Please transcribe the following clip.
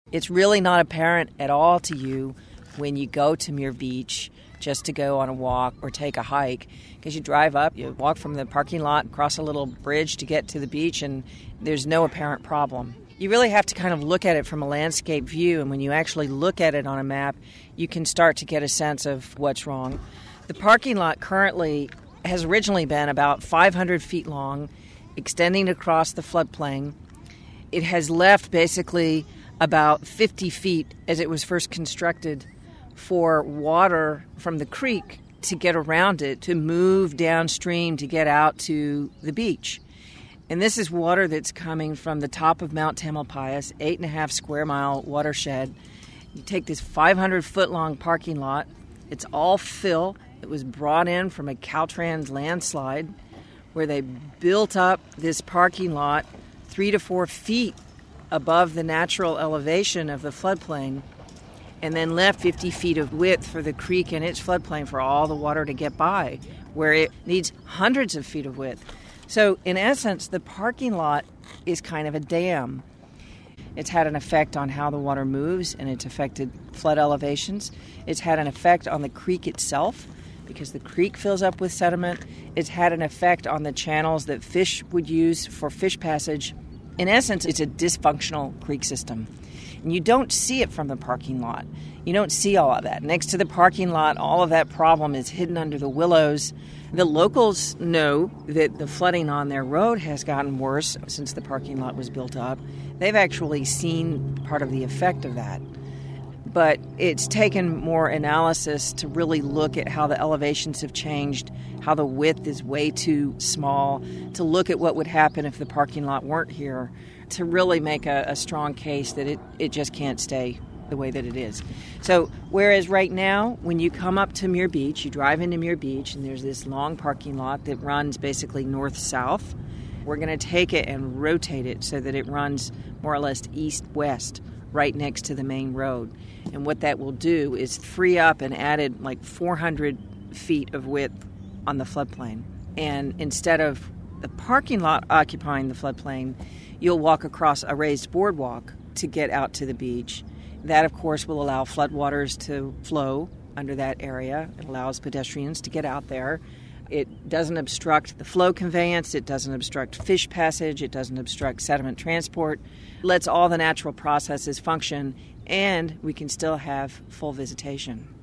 It's really not apparent at all to you when you go to Muir Beach just to go on a walk or take a hike, because you drive up, you walk from the parking lot, cross a little bridge to get to the beach, and there's no apparent problem. You really have to kind of look at it from a landscape view, and when you actually look at it on a map, you can start to get a sense of what's wrong. The parking lot currently has originally been about 500 feet long, extending across the floodplain. It has left basically about 50 feet as it was first constructed for water from the creek to get around it, to move downstream to get out to the beach. And this is water that's coming from the top of Mount Tamalpais, 8.5 square mile watershed. You take this 500-foot-long parking lot. It's all fill. It was brought in from a Caltrans landslide where they built up this parking lot 3 to 4 feet above the natural elevation of the floodplain, and then left 50 feet of width for the creek and its floodplain for all the water to get by, where it needs hundreds of feet of width. So, in essence, the parking lot is kind of a dam. It's had an effect on how the water moves, and it's affected flood elevations. It's had an effect on the creek itself, because the creek fills up with sediment. It's had an effect on the channels that fish would use for fish passage. In essence, it's a dysfunctional creek system. And you don't see it from the parking lot. You don't see all of that. Next to the parking lot, all of that problem is hidden under the willows. The locals know that the flooding on their road has gotten worse since the parking lot was built up. They've actually seen part of the effect of that. But it's taken more analysis to really look at how the elevations have changed, how the width is way too small, to look at what would happen if the parking lot weren't here, to really make a strong case that it just can't stay the way that it is. So whereas right now, when you come up to Muir Beach, you drive into Muir Beach, and there's this long parking lot that runs basically north-south, we're going to take it and rotate it so that it runs more or less east-west, right next to the main road. And what that will do is free up and added like 400 feet of width on the floodplain. And instead of the parking lot occupying the floodplain, you'll walk across a raised boardwalk to get out to the beach. That, of course, will allow floodwaters to flow under that area. It allows pedestrians to get out there. It doesn't obstruct the flow conveyance. It doesn't obstruct fish passage. It doesn't obstruct sediment transport. It lets all the natural processes function, and we can still have full visitation.